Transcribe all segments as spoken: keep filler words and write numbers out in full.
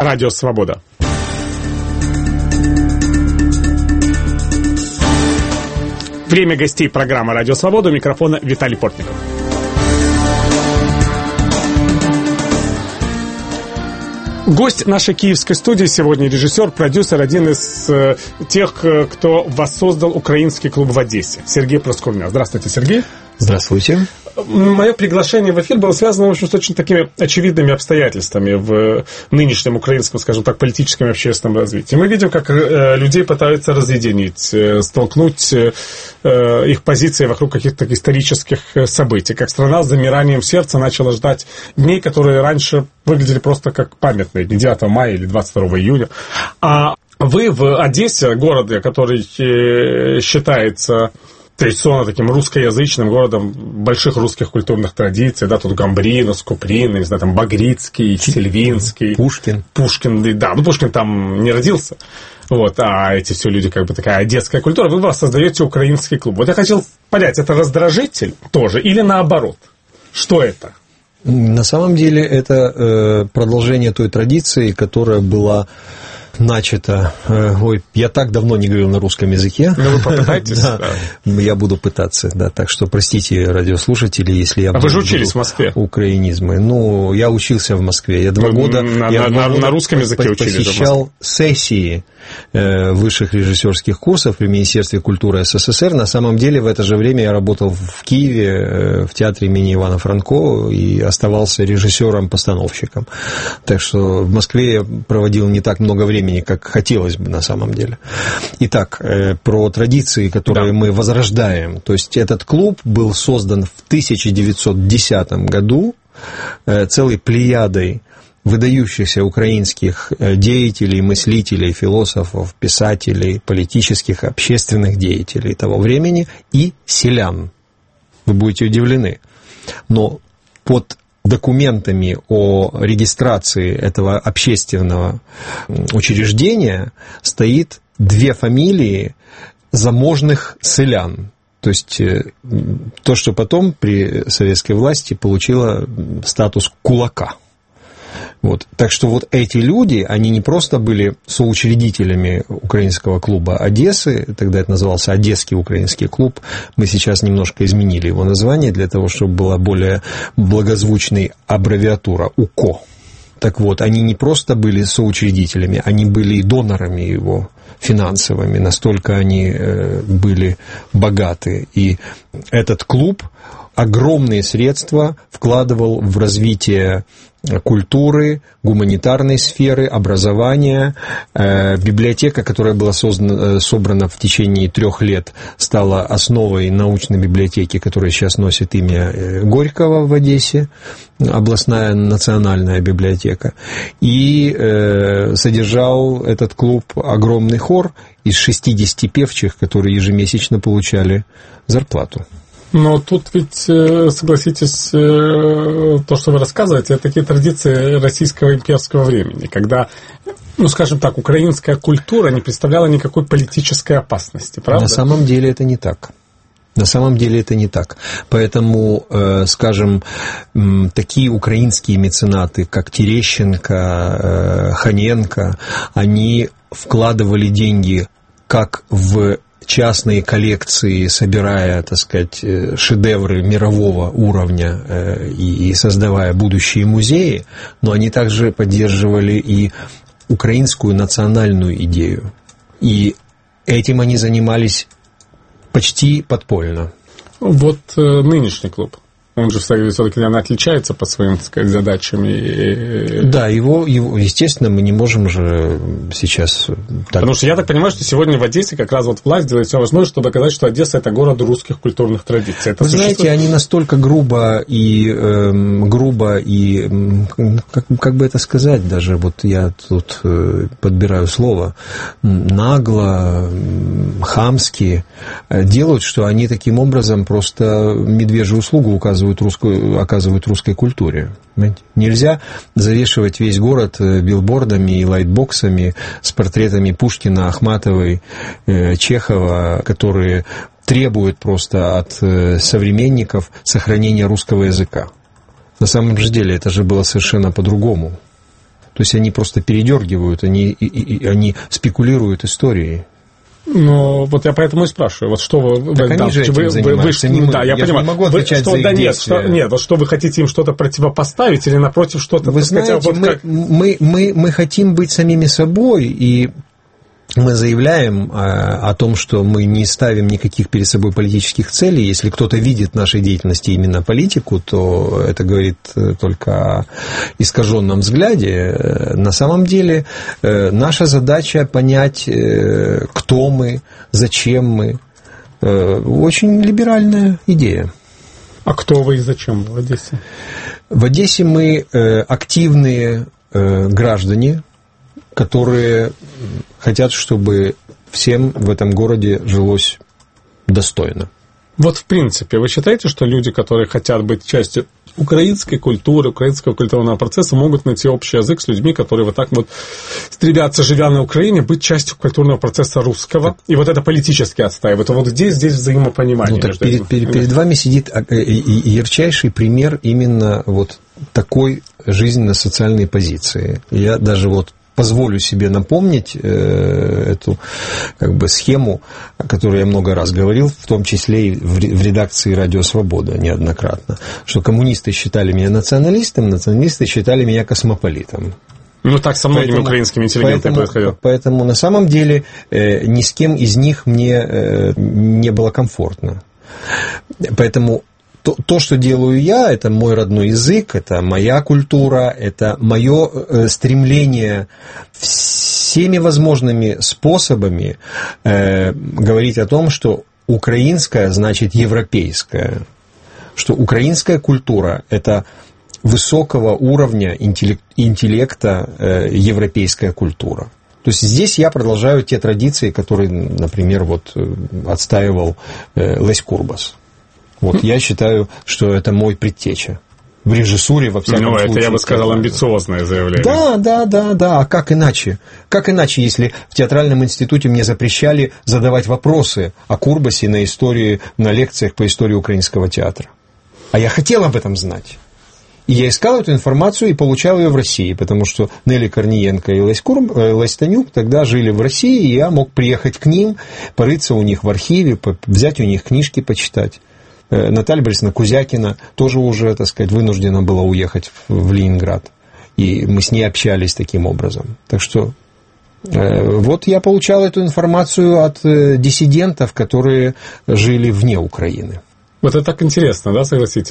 Радио Свобода. Время гостей программы «Радио Свобода». У микрофона Виталий Портников. Гость нашей киевской студии сегодня режиссер, продюсер, один из э, тех, кто воссоздал украинский клуб в Одессе. Сергей Проскурня. Здравствуйте, Сергей. Здравствуйте. Мое приглашение в эфир было связано, в общем, с очень такими очевидными обстоятельствами в нынешнем украинском, скажем так, политическом и общественном развитии. Мы видим, как э, людей пытаются разъединить, э, столкнуть э, их позиции вокруг каких-то исторических событий. Как страна с замиранием сердца начала ждать дней, которые раньше выглядели просто как памятные, не девятого мая или двадцать второго июня. А вы в Одессе, городе, который э, считается традиционно таким русскоязычным городом больших русских культурных традиций, да, тут Гамбринус, Куприн, не знаю, там Багрицкий, Сильвинский. Пушкин. Пушкин, да, ну Пушкин там не родился, вот, а эти все люди, как бы такая одесская культура, вы создаете украинский клуб. Вот я хотел понять, это раздражитель тоже или наоборот? Что это? На самом деле это э, продолжение той традиции, которая была начато. Ой, я так давно не говорил на русском языке. Ну, вы попытаетесь? Да, да. Я буду пытаться, да. Так что простите, радиослушатели, если я... А вы же учились в Москве? Украинизмы. Ну, я учился в Москве. Я два ну, года... На, я на, два на, года на русском языке учились? Посещал сессии э, высших режиссерских курсов при Министерстве культуры СССР. На самом деле, в это же время я работал в Киеве, э, в театре имени Ивана Франко, и оставался режиссером-постановщиком. Так что в Москве я проводил не так много времени, как хотелось бы на самом деле. Итак, про традиции, которые да. мы возрождаем. То есть этот клуб был создан в тысяча девятьсот десятом году целой плеядой выдающихся украинских деятелей, мыслителей, философов, писателей, политических, общественных деятелей того времени и селян. Вы будете удивлены. Но под документами о регистрации этого общественного учреждения стоит две фамилии заможных селян. То есть то, что потом при советской власти получило статус кулака. Вот. Так что вот эти люди, они не просто были соучредителями украинского клуба Одессы, тогда это назывался Одесский украинский клуб, мы сейчас немножко изменили его название для того, чтобы была более благозвучной аббревиатура УКО. Так вот, они не просто были соучредителями, они были и донорами его финансовыми, настолько они были богаты. И этот клуб огромные средства вкладывал в развитие культуры, гуманитарной сферы, образования. Библиотека, которая была создана, собрана в течение трех лет, стала основой научной библиотеки, которая сейчас носит имя Горького в Одессе, областная национальная библиотека. И содержал этот клуб огромный хор из шестидесяти певчих, которые ежемесячно получали зарплату. Но тут ведь, согласитесь, то, что вы рассказываете, это такие традиции российского имперского времени, когда, ну, скажем так, украинская культура не представляла никакой политической опасности, правда? На самом деле это не так. На самом деле это не так. Поэтому, скажем, такие украинские меценаты, как Терещенко, Ханенко, они вкладывали деньги как в частные коллекции, собирая, так сказать, шедевры мирового уровня и создавая будущие музеи, но они также поддерживали и украинскую национальную идею. И этим они занимались почти подпольно. Вот нынешний клуб. Он же все-таки, наверное, отличается по своим, так сказать, задачам. И... Да, его, его, естественно, мы не можем же сейчас... Так... Потому что я так понимаю, что сегодня в Одессе как раз вот власть делает все возможное, чтобы доказать, что Одесса – это город русских культурных традиций. Это Вы существует? Знаете, они настолько грубо и, э, грубо и, как, как бы это сказать даже, вот я тут подбираю слово, нагло, хамски делают, что они таким образом просто медвежью услугу указывают Русскую, оказывают русской культуре. Понимаете? Нельзя завешивать весь город билбордами и лайтбоксами с портретами Пушкина, Ахматовой, Чехова, которые требуют просто от современников сохранения русского языка. На самом же деле это же было совершенно по-другому. То есть они просто передергивают, они, и, и, они спекулируют историей. Ну, вот я поэтому и спрашиваю, вот что вы... Так они да, же этим вы, занимаются, вы, не мы. Да, я, я понимаю. не могу отвечать вы, за что, да, их нет, что, нет, вот что вы хотите им что-то противопоставить или напротив что-то... Вы знаете, сказать, вот мы, как... мы, мы, мы хотим быть самими собой, и мы заявляем о том, что мы не ставим никаких перед собой политических целей. Если кто-то видит в нашей деятельности именно политику, то это говорит только о искаженном взгляде. На самом деле наша задача понять, кто мы, зачем мы. Очень либеральная идея. А кто вы и зачем в Одессе? В Одессе мы активные граждане, которые хотят, чтобы всем в этом городе жилось достойно. Вот в принципе, вы считаете, что люди, которые хотят быть частью украинской культуры, украинского культурного процесса, могут найти общий язык с людьми, которые вот так вот стремятся, живя на Украине, быть частью культурного процесса русского, и вот это политически отстаивают. Вот здесь, здесь взаимопонимание. Ну, так перед, перед, перед вами сидит ярчайший пример именно вот такой жизненно-социальной позиции. Я даже вот позволю себе напомнить э, эту как бы схему, о которой я много раз говорил, в том числе и в, в редакции «Радио Свобода» неоднократно, что коммунисты считали меня националистом, националисты считали меня космополитом. Ну, так со многими поэтому, украинскими интеллигентами происходило. Поэтому, на самом деле, э, ни с кем из них мне э, не было комфортно. Поэтому То, то, что делаю я, это мой родной язык, это моя культура, это мое э, стремление всеми возможными способами э, говорить о том, что украинская значит европейская, что украинская культура – это высокого уровня интеллекта э, европейская культура. То есть здесь я продолжаю те традиции, которые, например, вот, отстаивал э, Лесь Курбас. Вот, я считаю, что это мой предтеча. В режиссуре, во всяком ну, случае. Ну, это, я бы сказал, амбициозное заявление. Да, да, да, да. А как иначе? Как иначе, если в театральном институте мне запрещали задавать вопросы о Курбасе на истории, на лекциях по истории украинского театра? А я хотел об этом знать. И я искал эту информацию и получал ее в России, потому что Нелли Корниенко и Лесь, Курб, Лесь Танюк тогда жили в России, и я мог приехать к ним, порыться у них в архиве, взять у них книжки почитать. Наталья Борисовна Кузякина тоже уже, так сказать, вынуждена была уехать в Ленинград. И мы с ней общались таким образом. Так что э, вот я получал эту информацию от э, диссидентов, которые жили вне Украины. Вот это так интересно, да, согласитесь,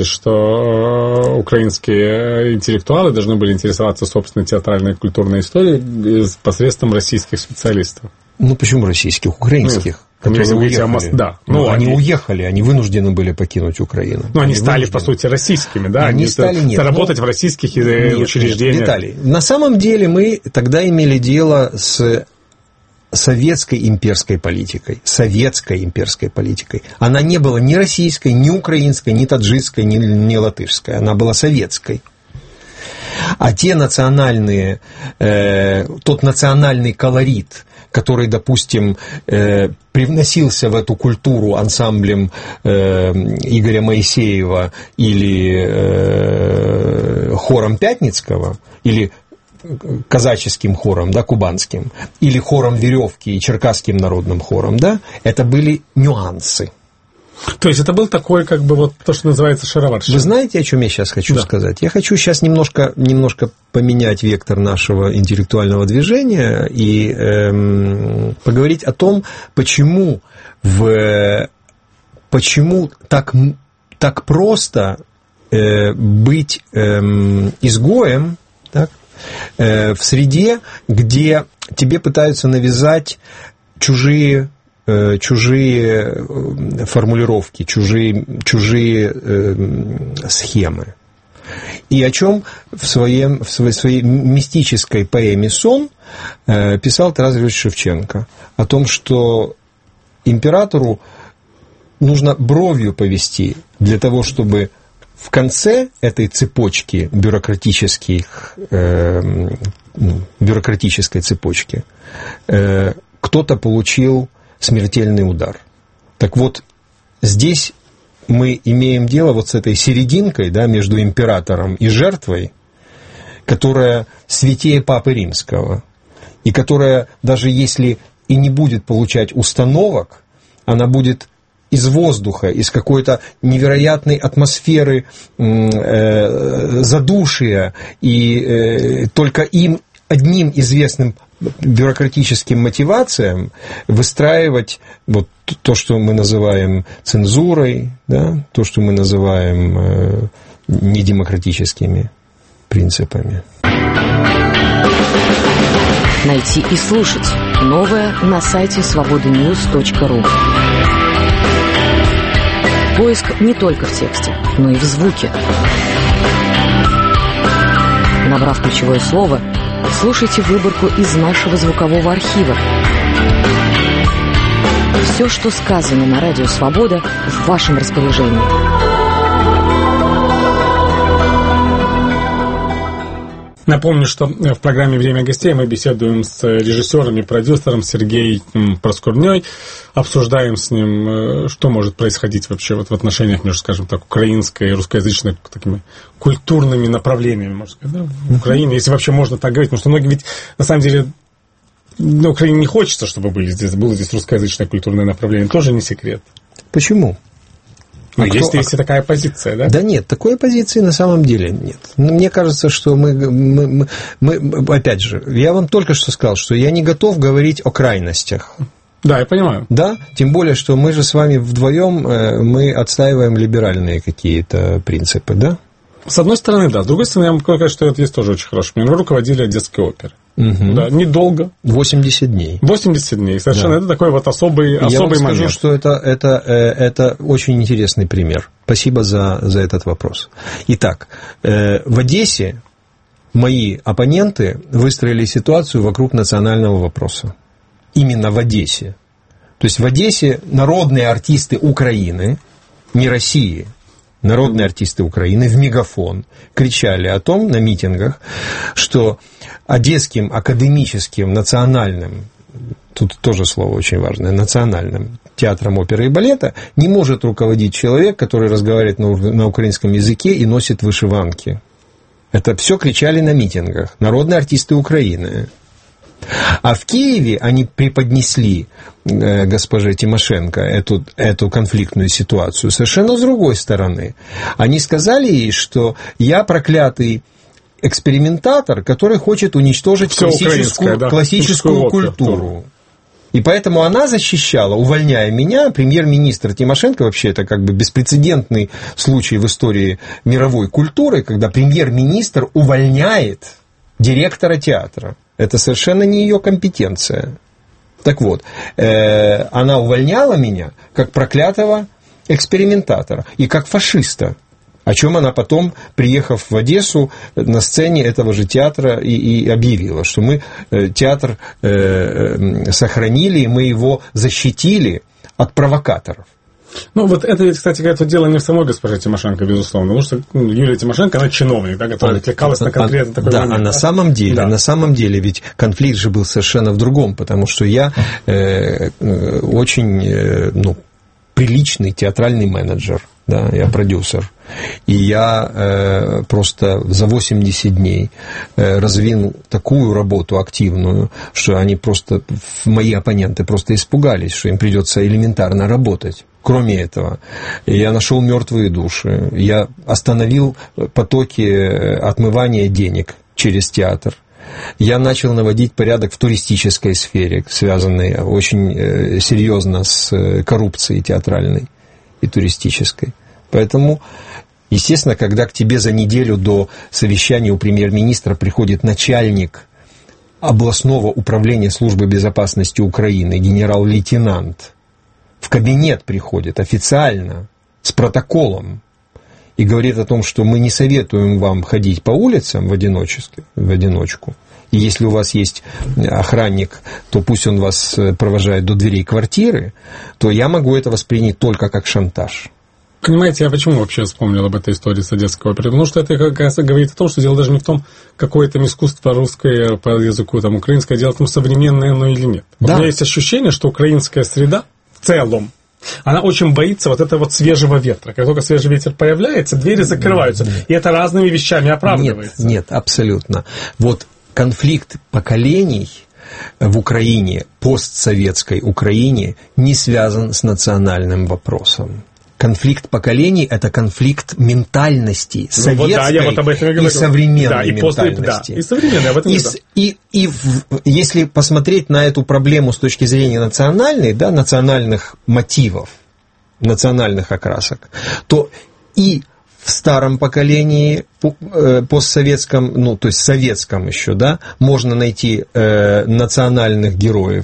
что украинские интеллектуалы должны были интересоваться, собственно, театральной и культурной историей посредством российских специалистов. Ну, почему российских? Украинских. Ну, которые уехали. Мост... Да. Ну, ну, они, они уехали, они вынуждены были покинуть Украину. Ну, они, они стали, вынуждены. по сути, российскими, да? Они, они стали, нет. Работать ну, в российских нет, учреждениях. Нет, Виталий, на самом деле мы тогда имели дело с советской имперской политикой. Советской имперской политикой. Она не была ни российской, ни украинской, ни таджикской, ни, ни латышской. Она была советской. А те национальные, э, тот национальный колорит, который, допустим, э, привносился в эту культуру ансамблем э, Игоря Моисеева или э, хором Пятницкого, или казаческим хором, да, кубанским, или хором Веревки и черкасским народным хором, да, это были нюансы. То есть это был такой, как бы, вот то, что называется шароварщина. Вы знаете, о чем я сейчас хочу да. сказать? Я хочу сейчас немножко, немножко поменять вектор нашего интеллектуального движения и эм, поговорить о том, почему, в, почему так, так просто э, быть э, изгоем, так, э, в среде, где тебе пытаются навязать чужие чужие формулировки, чужие, чужие э, схемы. И о чем в, своем, в своей, своей мистической поэме «Сон» э, писал Тарас Григорьевич Шевченко. О том, что императору нужно бровью повести для того, чтобы в конце этой цепочки бюрократических, э, бюрократической цепочки э, кто-то получил смертельный удар. Так вот, здесь мы имеем дело вот с этой серединкой, да, между императором и жертвой, которая святее Папы Римского, и которая, даже если и не будет получать установок, она будет из воздуха, из какой-то невероятной атмосферы э, задушия, и э, только им одним известным бюрократическим мотивациям выстраивать вот то, что мы называем цензурой, да, то, что мы называем э, недемократическими принципами. Найти и слушать новое на сайте свобода ньюс точка ру. Поиск не только в тексте, но и в звуке. Набрав ключевое слово, слушайте выборку из нашего звукового архива. Все, что сказано на радио «Свобода», в вашем распоряжении. Напомню, что в программе «Время гостей» мы беседуем с режиссером и продюсером Сергеем Проскурней, обсуждаем с ним, что может происходить вообще вот в отношениях между, скажем так, украинской и русскоязычной такими культурными направлениями, можно сказать, да, в Украине, если вообще можно так говорить, потому что многие ведь, на самом деле, на Украине не хочется, чтобы были здесь, было здесь русскоязычное культурное направление, тоже не секрет. Почему? Ну, а есть, кто, есть и такая позиция, да? Да нет, такой позиции на самом деле нет. Мне кажется, что мы, мы, мы, мы, опять же, я вам только что сказал, что я не готов говорить о крайностях. Да, я понимаю. Да, тем более, что мы же с вами вдвоем, мы отстаиваем либеральные какие-то принципы, да? С одной стороны, да. С другой стороны, я могу сказать, что это есть тоже очень хорошо. Меня руководили Одесской оперы. Угу. Да, недолго. восемьдесят дней. восемьдесят дней. Совершенно да. Это такой вот особый, особый я вам момент. скажу, что это, это, это очень интересный пример. Спасибо за, за этот вопрос. Итак, в Одессе мои оппоненты выстроили ситуацию вокруг национального вопроса. Именно в Одессе. То есть в Одессе народные артисты Украины, не России, народные артисты Украины в мегафон кричали о том на митингах, что Одесским академическим национальным, тут тоже слово очень важное, национальным театром оперы и балета не может руководить человек, который разговаривает на, на украинском языке и носит вышиванки. Это все кричали на митингах народные артисты Украины. А в Киеве они преподнесли э, госпоже Тимошенко эту, эту конфликтную ситуацию совершенно с другой стороны. Они сказали ей, что я проклятый экспериментатор, который хочет уничтожить все классическую, да, классическую культуру. И поэтому она защищала, увольняя меня, премьер-министр Тимошенко, вообще это как бы беспрецедентный случай в истории мировой культуры, когда премьер-министр увольняет директора театра. Это совершенно не ее компетенция. Так вот, э, она увольняла меня как проклятого экспериментатора и как фашиста, о чем она потом, приехав в Одессу, на сцене этого же театра и, и объявила, что мы э, театр э, сохранили, и мы его защитили от провокаторов. Ну, вот это, кстати говоря, дело не в самой госпоже Тимошенко, безусловно, потому что ну, Юлия Тимошенко, она чиновник, да, которая отвлекалась на конкретно такой да, момент. А на самом деле, да. на самом деле, ведь конфликт же был совершенно в другом, потому что я э, э, очень, э, ну, приличный театральный менеджер, да, я продюсер, и я э, просто за восемьдесят дней э, развил такую работу активную, что они просто, мои оппоненты просто испугались, что им придется элементарно работать. Кроме этого, я нашел мертвые души, я остановил потоки отмывания денег через театр. Я начал наводить порядок в туристической сфере, связанной очень серьезно с коррупцией театральной и туристической. Поэтому, естественно, когда к тебе за неделю до совещания у премьер-министра приходит начальник областного управления службы безопасности Украины, генерал-лейтенант, в кабинет приходит официально, с протоколом, и говорит о том, что мы не советуем вам ходить по улицам в одиночестве, в одиночку. И если у вас есть охранник, то пусть он вас провожает до дверей квартиры, то я могу это воспринять только как шантаж. Понимаете, я почему вообще вспомнил об этой истории с Одесской оперой? Потому что это как раз говорит о том, что дело даже не в том, какое там искусство русское по языку, там, украинское, дело в том, современное оно или нет. Да. У меня есть ощущение, что украинская среда в целом, Она очень боится вот этого вот свежего ветра. Как только свежий ветер появляется, двери закрываются. Нет. И это разными вещами оправдывается. Нет, нет, абсолютно. Вот конфликт поколений в Украине, постсоветской Украине, не связан с национальным вопросом. Конфликт поколений – это конфликт ментальности, советской ну, вот, да, я вот об этом и, и современной да, и после, Да, ментальности. и современной, об этом и, и, и в, если посмотреть на эту проблему с точки зрения национальной, да, национальных мотивов, национальных окрасок, то и в старом поколении, постсоветском, ну, то есть советском еще, да, можно найти э, национальных героев,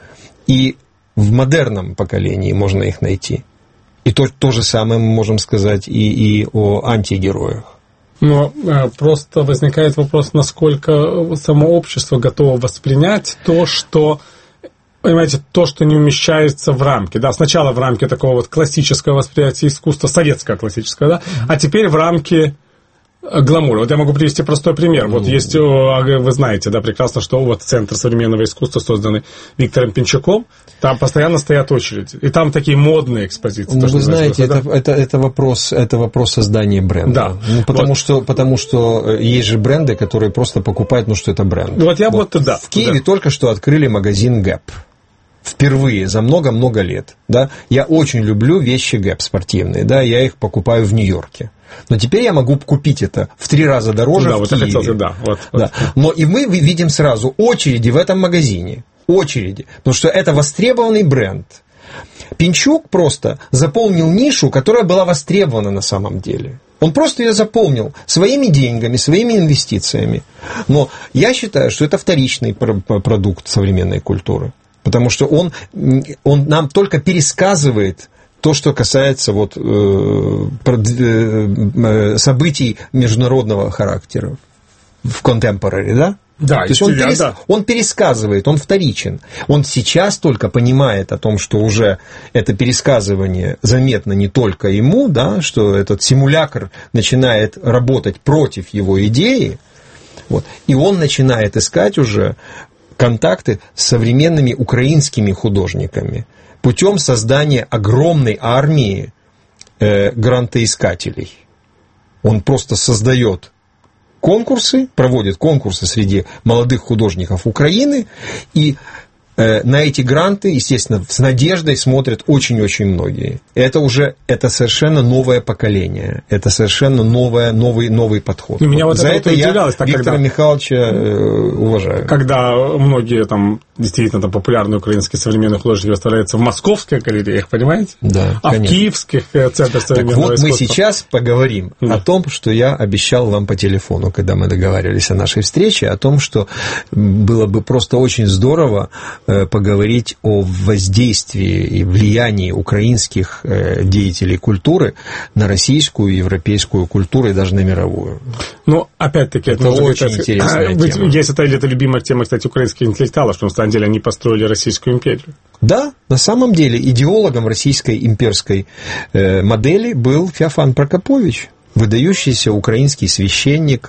и в модерном поколении можно их найти. И то, то же самое мы можем сказать и, и о антигероях. Но э, просто возникает вопрос, насколько само общество готово воспринять то, что, понимаете, то, что не умещается в рамки. Да, сначала в рамки такого вот классического восприятия искусства, советского классического, да, mm-hmm. а теперь в рамки гламура. Вот я могу привести простой пример. Вот есть, вы знаете, да, прекрасно, что вот Центр современного искусства, созданный Виктором Пинчуком, там постоянно стоят очереди. И там такие модные экспозиции. Ну, вы знаете, это, да? это, это, вопрос, это вопрос создания бренда. Да. Ну, потому, вот. что, потому что есть же бренды, которые просто покупают, ну, что это бренд. Вот я вот, вот да. В Киеве да. только что открыли магазин Гэп. Впервые за много-много лет. Да? Я очень люблю вещи Гэп спортивные. Да? Я их покупаю в Нью-Йорке. Но теперь я могу купить это в три раза дороже да, в вот Киеве. Я хотел, да, вот, да. Вот. Но и мы видим сразу очереди в этом магазине. Очереди. Потому что это востребованный бренд. Пинчук просто заполнил нишу, которая была востребована на самом деле. Он просто ее заполнил своими деньгами, своими инвестициями. Но я считаю, что это вторичный продукт современной культуры. Потому что он, он нам только пересказывает то, что касается вот, э, э, событий международного характера в contemporary, да? Да, то есть он, я, перес... да. он пересказывает, он вторичен. Он сейчас только понимает о том, что уже это пересказывание заметно не только ему, да, что этот симулякр начинает работать против его идеи, вот, и он начинает искать уже контакты с современными украинскими художниками путем создания огромной армии э, грантоискателей. Он просто создает конкурсы, проводит конкурсы среди молодых художников Украины, и э, на эти гранты, естественно, с надеждой смотрят очень-очень многие. Это уже это совершенно новое поколение, это совершенно новое, новый, новый подход. И меня вот За это, это я так, Виктора когда, Михайловича э, уважаю. Когда многие там действительно там, популярные украинские современные художники выставляются в московских галереях, понимаете? Да, а конечно. в киевских центрах современного так вот искусства. Мы сейчас поговорим да. о том, что я обещал вам по телефону, когда мы договаривались о нашей встрече, о том, что было бы просто очень здорово поговорить о воздействии и влиянии украинских деятелей культуры на российскую и европейскую культуру и даже на мировую. Ну, опять-таки, это, это очень сказать, интересная ведь тема. Есть это, это любимая тема, кстати, украинских интеллектуалов, что на самом деле они построили Российскую империю. Да, на самом деле идеологом российской имперской э, модели был Феофан Прокопович, выдающийся украинский священник,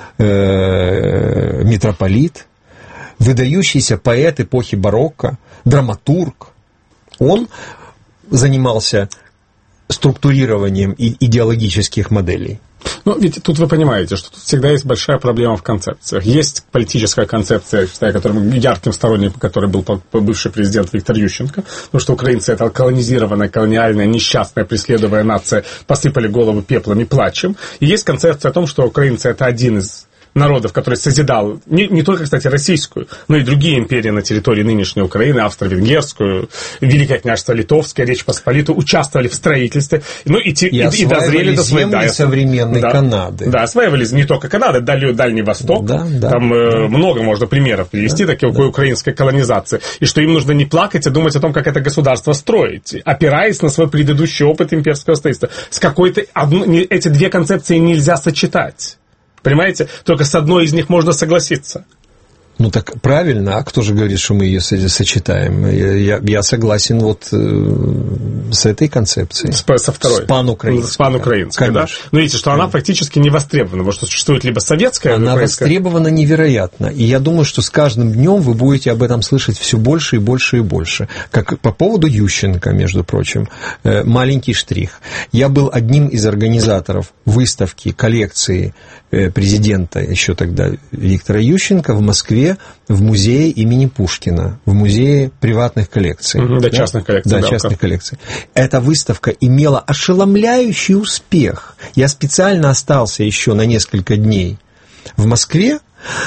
э, митрополит, выдающийся поэт эпохи барокко, драматург. Он занимался структурированием идеологических моделей. Ну, ведь тут вы понимаете, что тут всегда есть большая проблема в концепциях. Есть политическая концепция, я считаю, которым ярким сторонником, который был бывший президент Виктор Ющенко, потому что украинцы — это колонизированная, колониальная, несчастная, преследуемая нация, посыпали голову пеплом и плачем. И есть концепция о том, что украинцы — это один из народов, который созидал не, не только, кстати, российскую, но и другие империи на территории нынешней Украины, Австро-Венгерскую, Великое княжество Литовское, Речь Посполитую, участвовали в строительстве, ну и, и, и, и дозрели до своей да, современной да, Канады. Да, осваивали не только Канады, Дальний, Дальний Восток, да, да, там да. э, много можно примеров привести, да, такой да. украинской колонизации, и что им нужно не плакать, а думать о том, как это государство строить, опираясь на свой предыдущий опыт имперского строительства. С какой-то одной, эти две концепции нельзя сочетать. Понимаете? Только с одной из них можно согласиться. Ну так правильно, а кто же говорит, что мы ее сочетаем? Я, я согласен вот с этой концепцией. С, со второй. С панукраинской. С панукраинской, да. Но видите, что она практически не востребована, потому что существует либо советская... Она украинская... востребована невероятно. И я думаю, что с каждым днем вы будете об этом слышать все больше и больше и больше. Как по поводу Ющенко, между прочим. Маленький штрих. Я был одним из организаторов выставки, коллекции президента еще тогда Виктора Ющенко в Москве в музее имени Пушкина, в музее приватных коллекций. Mm-hmm, да, да, частных коллекций. Да, да частных как... коллекций. Эта выставка имела ошеломляющий успех. Я специально остался еще на несколько дней в Москве,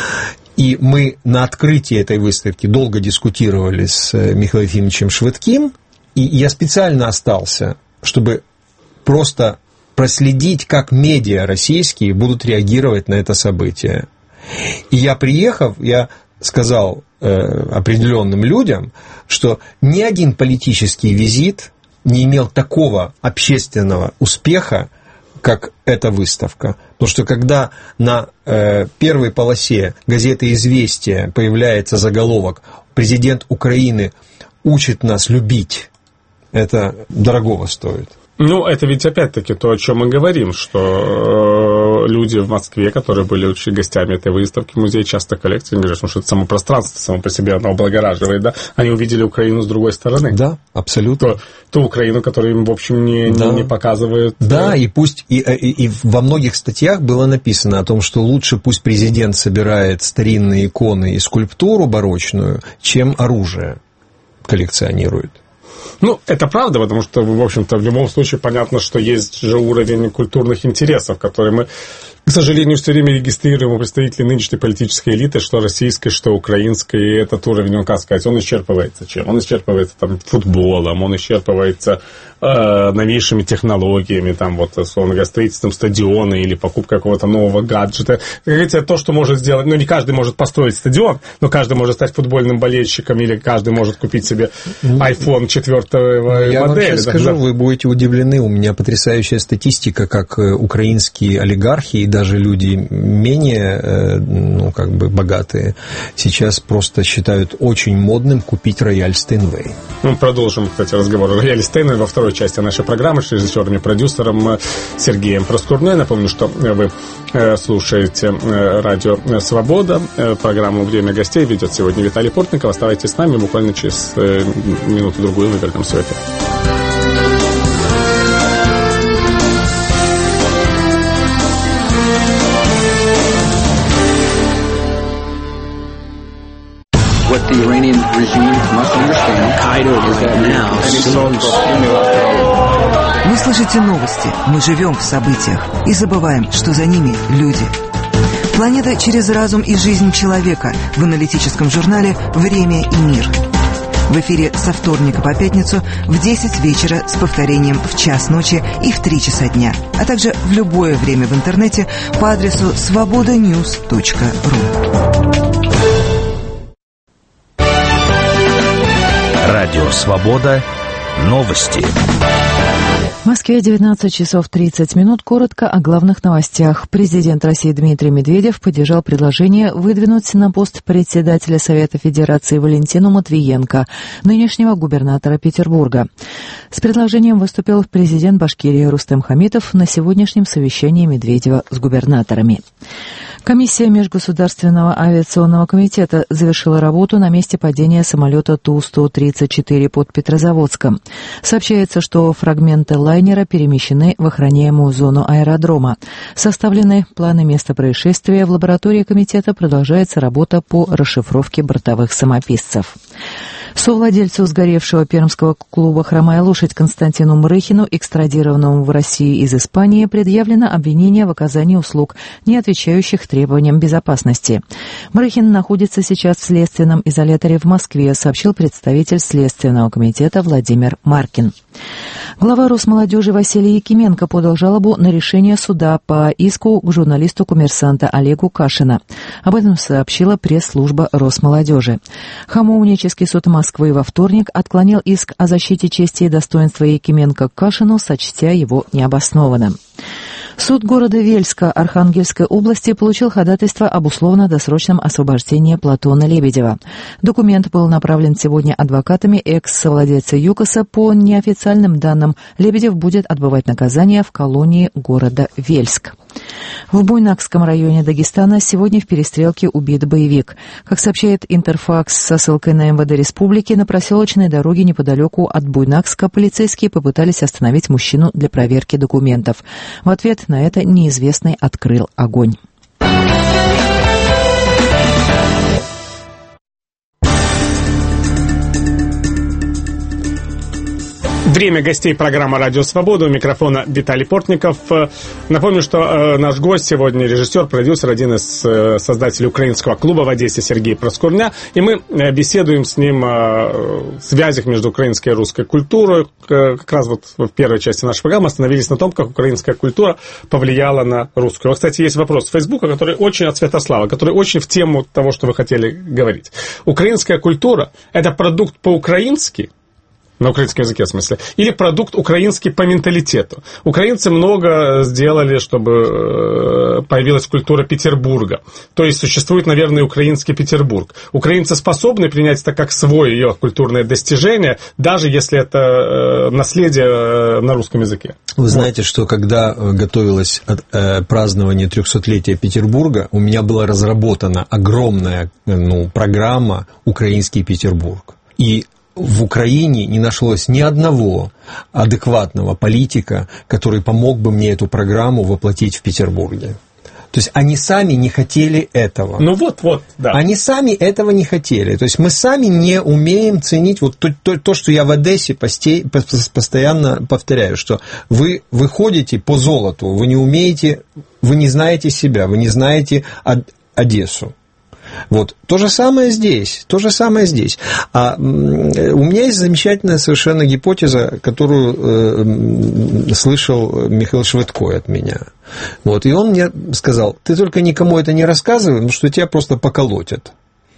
и мы на открытии этой выставки долго дискутировали с Михаилом Ефимовичем Швыдким, и я специально остался, чтобы просто проследить, как медиа российские будут реагировать на это событие. И я, приехав, я сказал э, определенным людям, что ни один политический визит не имел такого общественного успеха, как эта выставка. Потому что когда на э, первой полосе газеты «Известия» появляется заголовок «Президент Украины учит нас любить», это дорогого стоит. Ну, это ведь опять-таки то, о чем мы говорим, что люди в Москве, которые были очень гостями этой выставки, музей часто коллекции, говорят, что это само пространство, само по себе оно облагораживает, да, они увидели Украину с другой стороны. Да, абсолютно. Ту, ту Украину, которую им, в общем, не, да. не, не показывают. Да, и пусть, и, и, и во многих статьях было написано о том, что лучше пусть президент собирает старинные иконы и скульптуру барочную, чем оружие коллекционирует. Ну, это правда, потому что, в общем-то, в любом случае понятно, что есть же уровень культурных интересов, который мы, к сожалению, все время регистрируем у представителей нынешней политической элиты, что российской, что украинской, и этот уровень, он, как сказать, он исчерпывается чем? Он исчерпывается там футболом, он исчерпывается э, новейшими технологиями, там, вот, условно говоря, строительством стадиона или покупкой какого-то нового гаджета. Как говорится, то, что может сделать, ну, не каждый может построить стадион, но каждый может стать футбольным болельщиком, или каждый может купить себе айфон четвёртой модели. Я вам сейчас да, скажу, да. Вы будете удивлены, у меня потрясающая статистика, как украинские олигархи и даже люди менее, ну, как бы богатые, сейчас просто считают очень модным купить рояль Стейнвей. Мы продолжим, кстати, разговор о рояле Стейнвей во второй части нашей программы с режиссером и продюсером Сергеем Проскурной. Напомню, что вы слушаете радио «Свобода». Программу «Время гостей» ведет сегодня Виталий Портников. Оставайтесь с нами, буквально через минуту-другую мы вернемся в эфир. What the Iranian regime must understand is that now Вы слышите новости, мы живем в событиях и забываем, что за ними люди. Планета через разум и жизнь человека в аналитическом журнале «Время и мир». В эфире со вторника по пятницу в десять вечера с повторением в час ночи и в три часа дня, а также в любое время в интернете по адресу свобода ньюс точка ру. Радио «Свобода». Новости. В Москве девятнадцать часов тридцать минут. Коротко о главных новостях. Президент России Дмитрий Медведев поддержал предложение выдвинуть на пост председателя Совета Федерации Валентину Матвиенко, нынешнего губернатора Петербурга. С предложением выступил президент Башкирии Рустем Хамитов на сегодняшнем совещании Медведева с губернаторами. Комиссия Межгосударственного авиационного комитета завершила работу на месте падения самолета Ту сто тридцать четыре под Петрозаводском. Сообщается, что фрагменты лайнера перемещены в охраняемую зону аэродрома. Составлены планы места происшествия. В лаборатории комитета продолжается работа по расшифровке бортовых самописцев. Совладельцу сгоревшего пермского клуба «Хромая лошадь» Константину Мрыхину, экстрадированному в Россию из Испании, предъявлено обвинение в оказании услуг, не отвечающих требованиям безопасности. Мрыхин находится сейчас в следственном изоляторе в Москве, сообщил представитель Следственного комитета Владимир Маркин. Глава Росмолодежи Василий Якименко подал жалобу на решение суда по иску к журналисту «Коммерсанта» Олегу Кашина. Об этом сообщила пресс-служба Росмолодежи. Хамовнический суд Москвы во вторник отклонил иск о защите чести и достоинства Якименко к Кашину, сочтя его необоснованным. Суд города Вельска Архангельской области получил ходатайство об условно-досрочном освобождении Платона Лебедева. Документ был направлен сегодня адвокатами экс-совладельца ЮКОСа. По неофициальным данным, Лебедев будет отбывать наказание в колонии города Вельск. В Буйнакском районе Дагестана сегодня в перестрелке убит боевик. Как сообщает Интерфакс со ссылкой на МВД республики, на проселочной дороге неподалеку от Буйнакска полицейские попытались остановить мужчину для проверки документов. В ответ на это неизвестный открыл огонь. Время гостей программы «Радио Свобода». У микрофона Виталий Портников. Напомню, что э, наш гость сегодня режиссер, продюсер, один из э, создателей украинского клуба в Одессе Сергей Проскурня. И мы э, беседуем с ним о связях между украинской и русской культурой. Э, как раз вот в первой части нашей программы остановились на том, как украинская культура повлияла на русскую. Вот, кстати, есть вопрос с Фейсбука, который очень от Святослава, который очень в тему того, что вы хотели говорить. Украинская культура – это продукт по-украински, на украинском языке, в смысле, или продукт украинский по менталитету. Украинцы много сделали, чтобы появилась культура Петербурга. То есть существует, наверное, украинский Петербург. Украинцы способны принять это как свое ее культурное достижение, даже если это наследие на русском языке. Вы знаете, что когда готовилось празднование трехсотлетия Петербурга, у меня была разработана огромная ну, программа «Украинский Петербург». И в Украине не нашлось ни одного адекватного политика, который помог бы мне эту программу воплотить в Петербурге. То есть они сами не хотели этого. Ну вот, вот, да. Они сами этого не хотели. То есть мы сами не умеем ценить вот то, то, то что я в Одессе посте, постоянно повторяю, что вы, вы ходите по золоту, вы не умеете, вы не знаете себя, вы не знаете Одессу. Вот. То же самое здесь, то же самое здесь. А у меня есть замечательная совершенно гипотеза, которую э, слышал Михаил Швыдко от меня. Вот. И он мне сказал, ты только никому это не рассказывай, потому что тебя просто поколотят.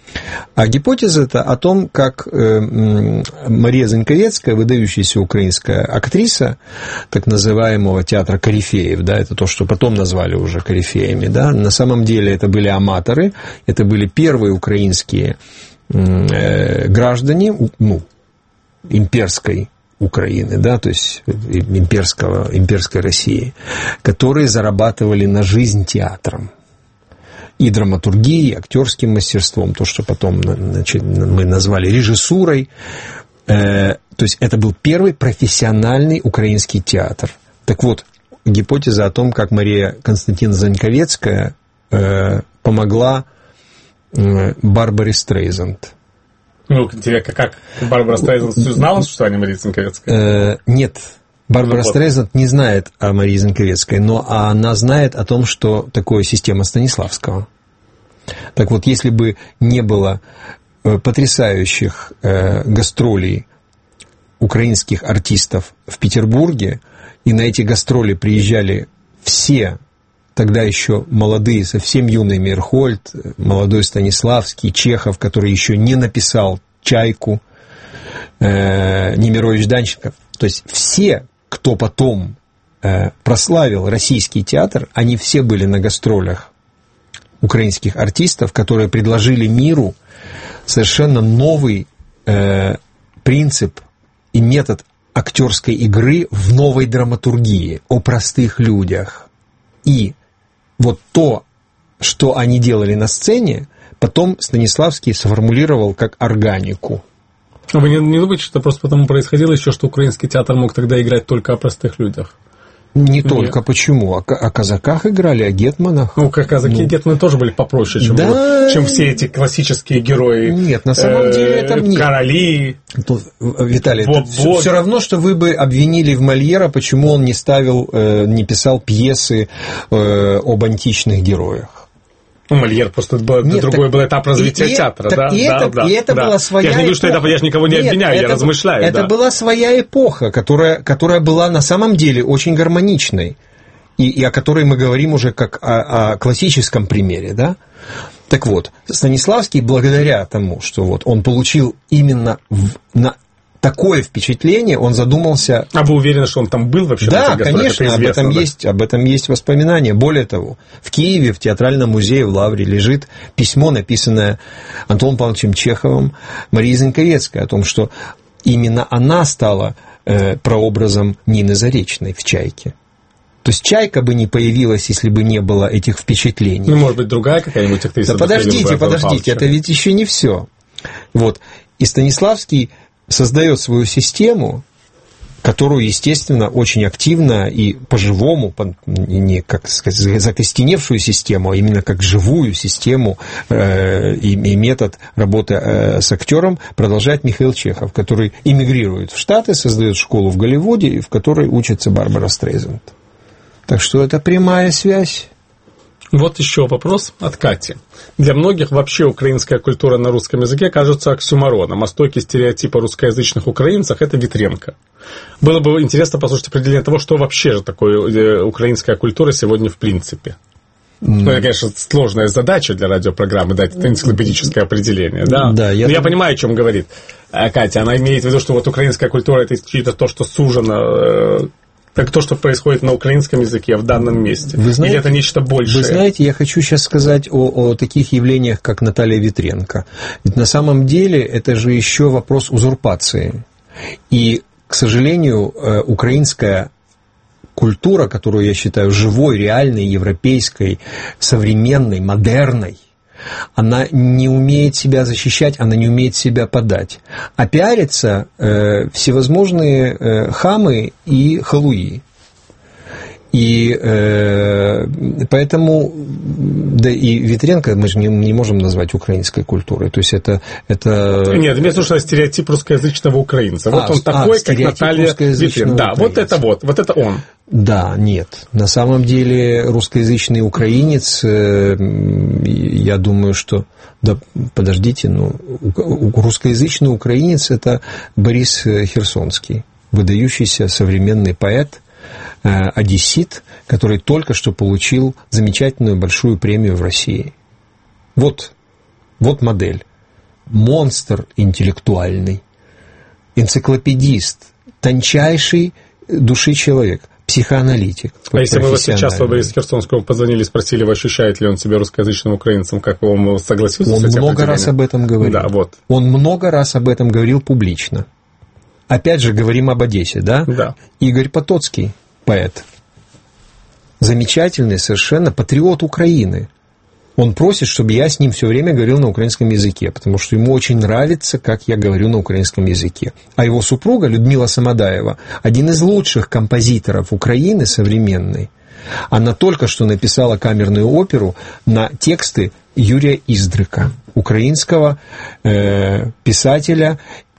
А гипотеза это о том, как э, Мария Заньковецкая, выдающаяся украинская актриса, так называемого театра корифеев, да, это то, что потом назвали уже корифеями, да, на самом деле это были аматоры, это были первые украинские э, граждане, ну, имперской Украины, да, то есть имперского, имперской России, которые зарабатывали на жизнь театром. И драматургией, и актерским мастерством, то, что потом значит, мы назвали режиссурой. Э, то есть это был первый профессиональный украинский театр. Так вот, гипотеза о том, как Мария Константиновна Заньковецкая э, помогла э, Барбаре Стрейзанд. Ну, интересно, как Барбара Стрейзанд знала, что она Мария Заньковецкая? Э, нет. Барбара Стрейзанд не знает о Марии Заньковецкой, но она знает о том, что такое система Станиславского. Так вот, если бы не было потрясающих гастролей украинских артистов в Петербурге, и на эти гастроли приезжали все, тогда еще молодые, совсем юный Мейерхольд, молодой Станиславский, Чехов, который еще не написал «Чайку», Немирович Данченко, то есть все, кто потом э, прославил российский театр, они все были на гастролях украинских артистов, которые предложили миру совершенно новый э, принцип и метод актерской игры в новой драматургии, о простых людях. И вот то, что они делали на сцене, потом Станиславский сформулировал как органику. А вы не, не думаете, что просто потому происходило еще, что украинский театр мог тогда играть только о простых людях? Не Нет. только. Почему? О, о казаках играли, о гетманах. Ну, как казаки ну. и гетманы тоже были попроще, чем, да. чем все эти классические герои. Нет, на самом э, деле это нет. Короли. Тут, Виталий, это все, все равно, что вы бы обвинили в Мольера, почему он не ставил, э, не писал пьесы э, об античных героях. Ну, Мольер просто был, Нет, другой так, был этап развития и, театра, так, да? И да, это, да, и это да. была своя Я же не говорю, что это, я же никого не Нет, обвиняю, это, я размышляю. Это да. была своя эпоха, которая, которая была на самом деле очень гармоничной, и, и о которой мы говорим уже как о, о классическом примере, да? Так вот, Станиславский, благодаря тому, что вот он получил именно в, на такое впечатление, он задумался... А вы уверены, что он там был вообще? Да, конечно, это об, этом да? есть, об этом есть воспоминания. Более того, в Киеве, в Театральном музее в Лавре лежит письмо, написанное Антоном Павловичем Чеховым Марии Заньковецкой, о том, что именно она стала э, прообразом Нины Заречной в «Чайке». То есть «Чайка» бы не появилась, если бы не было этих впечатлений. Ну, может быть, другая какая-нибудь актриса. Да подождите, подождите, это ведь еще не все. Вот. И Станиславский создает свою систему, которую, естественно, очень активно и по-живому, не как сказать, закостеневшую систему, а именно как живую систему э, и, и метод работы э, с актером продолжает Михаил Чехов, который эмигрирует в Штаты, создает школу в Голливуде, в которой учится Барбара Стрейзанд. Так что это прямая связь. Вот еще вопрос от Кати. Для многих вообще украинская культура на русском языке кажется оксюмороном, а стойкий стереотип о русскоязычных украинцах – это Ветренко. Было бы интересно послушать определение того, что вообще же такое украинская культура сегодня в принципе. Mm. Ну, это, конечно, сложная задача для радиопрограммы дать это энциклопедическое определение. Да, да я, Но я понимаю, о чем говорит Катя. Она имеет в виду, что вот украинская культура – это исключительно то, что сужено... Так то, что происходит на украинском языке в данном месте. Вы знаете, или это нечто большее? Вы знаете, я хочу сейчас сказать о, о таких явлениях, как Наталья Ветренко. Ведь на самом деле это же еще вопрос узурпации. И, к сожалению, украинская культура, которую я считаю живой, реальной, европейской, современной, модерной, она не умеет себя защищать, она не умеет себя подать. А пиарятся э, всевозможные э, хамы и халуи. И э, поэтому, да и Ветренко мы же не, не можем назвать украинской культурой. То есть это... это... Нет, мне слушай, стереотип русскоязычного украинца. Вот а, он такой, а, как Наталья Ветренко. Да, вот это вот, вот это он. Да, нет. На самом деле русскоязычный украинец, я думаю, что... Да, подождите, ну, русскоязычный украинец – это Борис Херсонский, выдающийся современный поэт, одессит, который только что получил замечательную большую премию в России. Вот, вот модель. Монстр интеллектуальный, энциклопедист, тончайший души человек. Психоаналитик. А если бы вы сейчас во Борису Херсонскому позвонили и спросили, ощущает ли он себя русскоязычным украинцем, как он согласился он с этим? Он много раз об этом говорил. Да, вот. Он много раз об этом говорил публично. Опять же, говорим об Одессе, да? Да. Игорь Потоцкий, поэт. Замечательный совершенно патриот Украины. Он просит, чтобы я с ним все время говорил на украинском языке, потому что ему очень нравится, как я говорю на украинском языке. А его супруга Людмила Самодаева, один из лучших композиторов Украины современной, она только что написала камерную оперу на тексты Юрия Издрика, украинского э, писателя,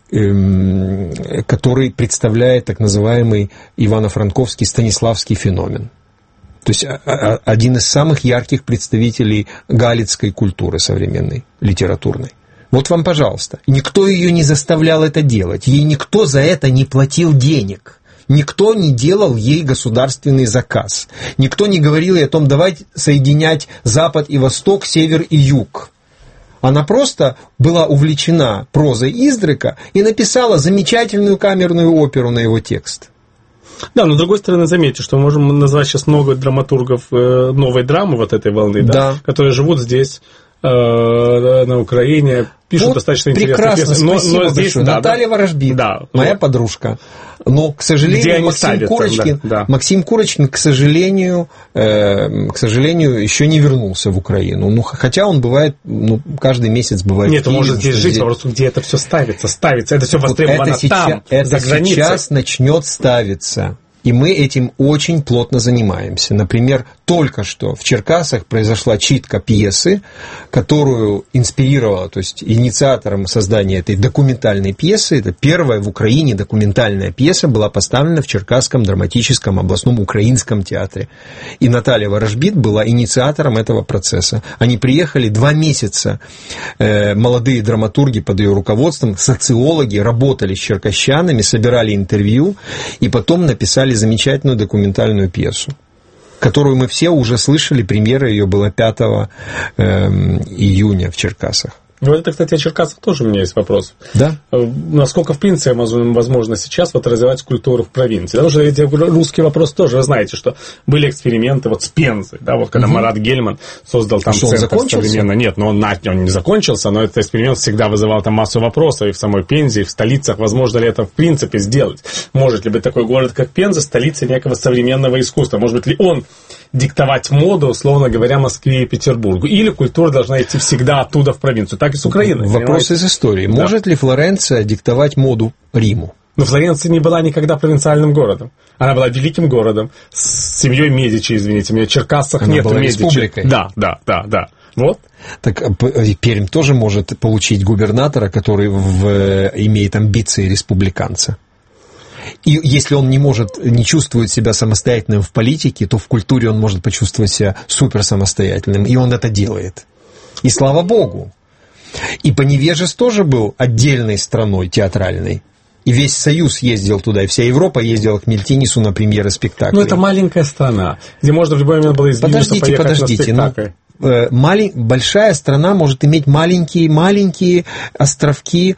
э, который представляет так называемый Ивано-Франковский Станиславский феномен. То есть один из самых ярких представителей галицкой культуры современной, литературной. Вот вам, пожалуйста. Никто ее не заставлял это делать. Ей никто за это не платил денег. Никто не делал ей государственный заказ. Никто не говорил ей о том, давайте соединять Запад и Восток, Север и Юг. Она просто была увлечена прозой Издрика и написала замечательную камерную оперу на его текст. Да, но с другой стороны, заметьте, что мы можем назвать сейчас много драматургов новой драмы вот этой волны, да, да. которые живут здесь, э, на Украине, пишут вот достаточно интересные пьесы. Но, но здесь, да, Наталья да, Ворожбит, да, моя вот. подружка. Но, к сожалению, Максим ставят, Курочкин, да, да. Максим Курочкин, к сожалению, э, к сожалению, еще не вернулся в Украину. Ну, хотя он бывает, ну, каждый месяц бывает. Нет, он может здесь жить, вопрос, где это все ставится, ставится, это все востребовано вот это там, сейчас, за это границей. сейчас начнет ставиться. И мы этим очень плотно занимаемся. Например, только что в Черкасах произошла читка пьесы, которую инспирировала, то есть инициатором создания этой документальной пьесы, это первая в Украине документальная пьеса, была поставлена в Черкасском драматическом областном украинском театре. И Наталья Ворожбит была инициатором этого процесса. Они приехали два месяца, э, молодые драматурги под ее руководством, социологи, работали с черкасчанами, собирали интервью, и потом написали замечательную документальную пьесу, которую мы все уже слышали. Премьера ее была пятого июня в Черкасах. Вот это, кстати, о Черкасах тоже у меня есть вопрос. Да? Насколько, в принципе, возможно сейчас вот развивать культуру в провинции? Потому что ведь русский вопрос тоже, вы знаете, что были эксперименты вот с Пензой, да, вот когда угу. Марат Гельман создал там что, центр современно. Нет, но он, он не закончился, но этот эксперимент всегда вызывал там массу вопросов и в самой Пензе, и в столицах. Возможно ли это, в принципе, сделать? Может ли быть такой город, как Пенза, столицей некого современного искусства? Может быть ли он диктовать моду, условно говоря, Москве и Петербургу? Или культура должна идти всегда оттуда в провинцию? Так и с Украиной. Вопрос понимаете? Из истории. Да. Может ли Флоренция диктовать моду Риму? Но Флоренция не была никогда провинциальным городом. Она была великим городом с семьей Медичи, извините меня. В Черкасах Она нет была Медичи. Республикой. Да, да, да, да. Вот. Так Пермь тоже может получить губернатора, который в, имеет амбиции республиканца. И если он не может, не чувствует себя самостоятельным в политике, то в культуре он может почувствовать себя супер самостоятельным, и он это делает. И слава богу. И Поневежес тоже был отдельной страной театральной. И весь Союз ездил туда, и вся Европа ездила к Мельтинису на премьеры спектаклей. Ну, это маленькая страна, где можно в любой момент было из Вильнюса поехать подождите, на спектакль. Ну, малень... большая страна может иметь маленькие-маленькие островки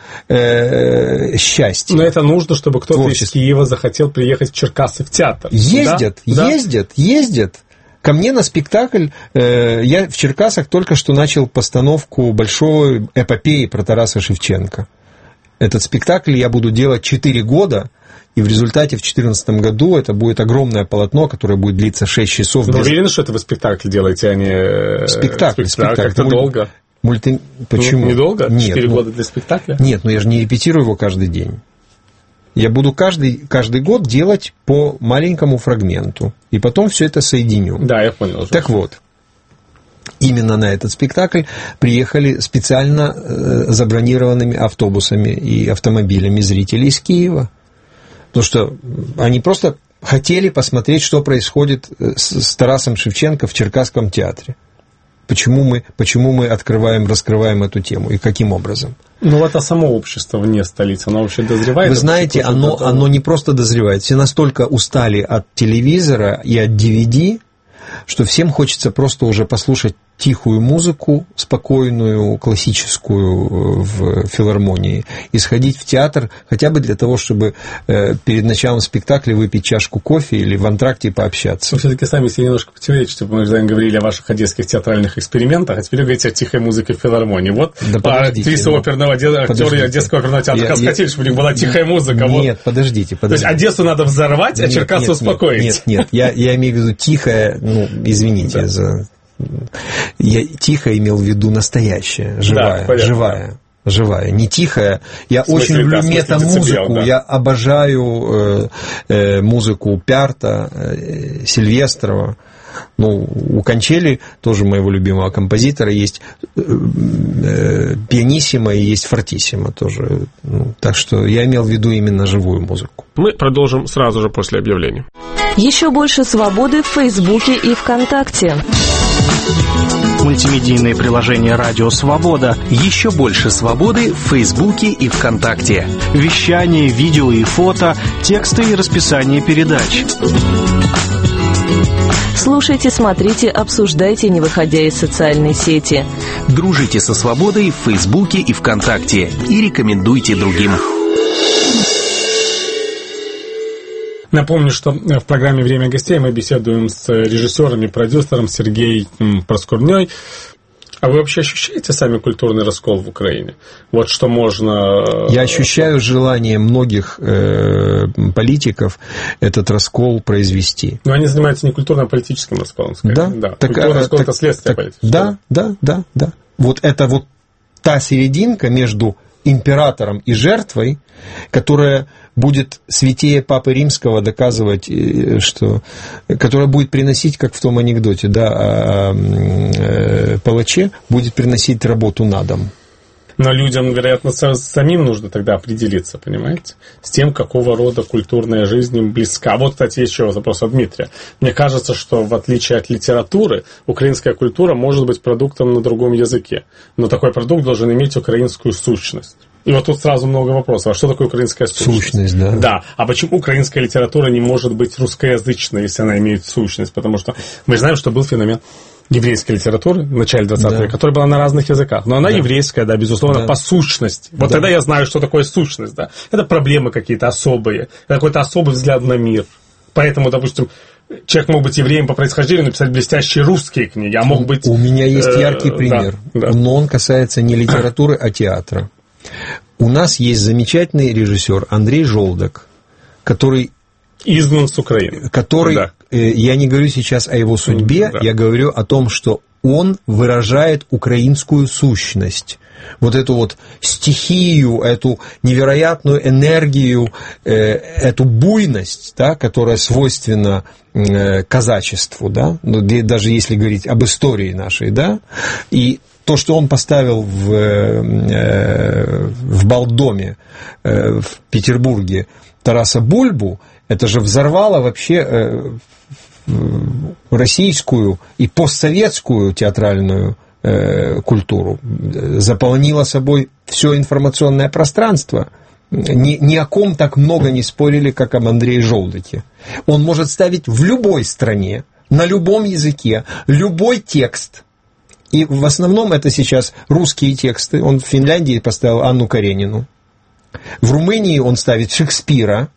э, счастья. Но это нужно, чтобы кто-то Творчество. Из Киева захотел приехать в Черкассы в театр. Ездят, да? ездят, да? ездят. Ко мне на спектакль, э, я в Черкасах только что начал постановку большой эпопеи про Тараса Шевченко. Этот спектакль я буду делать четыре года, и в результате в две тысячи четырнадцатом году это будет огромное полотно, которое будет длиться шесть часов. Вы без... уверены, что это вы спектакль делаете, а не... Спектакль, спектакль. спектакль. Как-то Муль... долго. Мульти... Почему? Ну, недолго? Нет, четыре ну... года для спектакля? Нет, но я же не репетирую его каждый день. Я буду каждый, каждый год делать по маленькому фрагменту, и потом все это соединю. Да, я понял. Уже. Так вот. Именно на этот спектакль приехали специально забронированными автобусами и автомобилями зрители из Киева. Потому что они просто хотели посмотреть, что происходит с Тарасом Шевченко в Черкасском театре. Почему мы, почему мы открываем, раскрываем эту тему и каким образом. Ну вот, а само общество вне столицы, оно вообще дозревает? Вы знаете, оно, оно не просто дозревает. Все настолько устали от телевизора и от ди ви ди, что всем хочется просто уже послушать тихую музыку, спокойную, классическую в филармонии, и сходить в театр хотя бы для того, чтобы э, перед началом спектакля выпить чашку кофе или в антракте пообщаться. Вы все-таки сами себе немножко противоречите, мы же говорили о ваших одесских театральных экспериментах, а теперь вы говорите о тихой музыке в филармонии. Вот да актриса ну, оперного актера Одесского оперного театра я, хотели, чтобы у них была тихая музыка. Нет, вот. подождите, подождите. То есть Одессу надо взорвать, а Черкассы успокоить. Нет, нет, нет, я, я имею в виду тихая, ну, извините да. за... Я тихо имел в виду настоящее, живая, да, живая, живая, не тихая. Я смысле, очень люблю да, мета-музыку, да. Я обожаю э, э, музыку Пярта, э, Сильвестрова. Ну, у Кончели, тоже моего любимого композитора, есть э, э, пианиссимо и есть фортиссимо тоже. Ну, так что я имел в виду именно живую музыку. Мы продолжим сразу же после объявления. Еще больше свободы в Фейсбуке и ВКонтакте. Мультимедийное приложение «Радио Свобода». Еще больше свободы в Фейсбуке и ВКонтакте. Вещание, видео и фото, тексты и расписание передач. Слушайте, смотрите, обсуждайте, не выходя из социальной сети. Дружите со свободой в Фейсбуке и ВКонтакте. И рекомендуйте другим. Напомню, что в программе «Время гостей» мы беседуем с режиссером и продюсером Сергеем Проскурней. А вы вообще ощущаете сами культурный раскол в Украине? Вот что можно... Я ощущаю желание многих э, политиков этот раскол произвести. Но они занимаются не культурно, а политическим расколом, скорее. Да? Да. Так, культурный раскол – это так, следствие так, политики. Да, да, да, да. Вот это вот та серединка между императором и жертвой, которая будет святее Папы Римского доказывать, что... которая будет приносить, как в том анекдоте, да, о, о палаче, будет приносить работу на дом. Но людям, вероятно, самим нужно тогда определиться, понимаете, с тем, какого рода культурная жизнь им близка. Вот, кстати, еще вопрос от Дмитрия. Мне кажется, что в отличие от литературы, украинская культура может быть продуктом на другом языке. Но такой продукт должен иметь украинскую сущность. И вот тут сразу много вопросов. А что такое украинская сущность? Сущность, да. Да. А почему украинская литература не может быть русскоязычной, если она имеет сущность? Потому что мы знаем, что был феномен еврейской литературы в начале двадцатого да. века, которая была на разных языках. Но она да. еврейская, да, безусловно, да. по сущности. Вот да. тогда я знаю, что такое сущность, да. Это проблемы какие-то особые, это какой-то особый взгляд на мир. Поэтому, допустим, человек мог быть евреем по происхождению, написать блестящие русские книги, а мог быть... У меня есть яркий пример, да, да. но он касается не литературы, а театра. У нас есть замечательный режиссер Андрей Желдок, который... изгнан с Украины. Который, да. э, я не говорю сейчас о его судьбе, да. я говорю о том, что он выражает украинскую сущность. Вот эту вот стихию, эту невероятную энергию, э, эту буйность, да, которая свойственна э, казачеству, да, даже если говорить об истории нашей, да, и то, что он поставил в, э, в Балдоме э, в Петербурге Тараса Бульбу, это же взорвало вообще э, российскую и постсоветскую театральную э, культуру, заполнило собой все информационное пространство. Ни, ни о ком так много не спорили, как об Андрее Желдоке. Он может ставить в любой стране, на любом языке, любой текст. И в основном это сейчас русские тексты. Он в Финляндии поставил Анну Каренину. В Румынии он ставит Шекспира.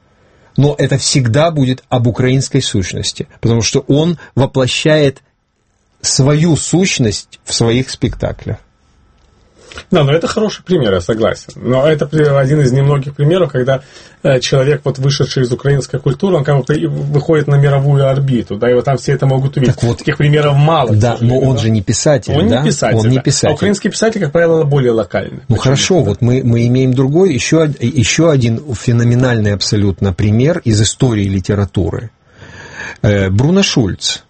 Но это всегда будет об украинской сущности. Потому что он воплощает свою сущность в своих спектаклях. Да, но это хороший пример, я согласен. Но это один из немногих примеров, когда человек, вот вышедший из украинской культуры, он как бы выходит на мировую орбиту, да, и вот там все это могут увидеть. Так вот, таких примеров мало. Да, но он да? же не писатель, он да? не писатель, он да. не писатель. А украинские писатели, как правило, более локальны. Ну хорошо, да? вот мы, мы имеем другой, еще, еще один феноменальный абсолютно пример из истории литературы. Бруно Шульц.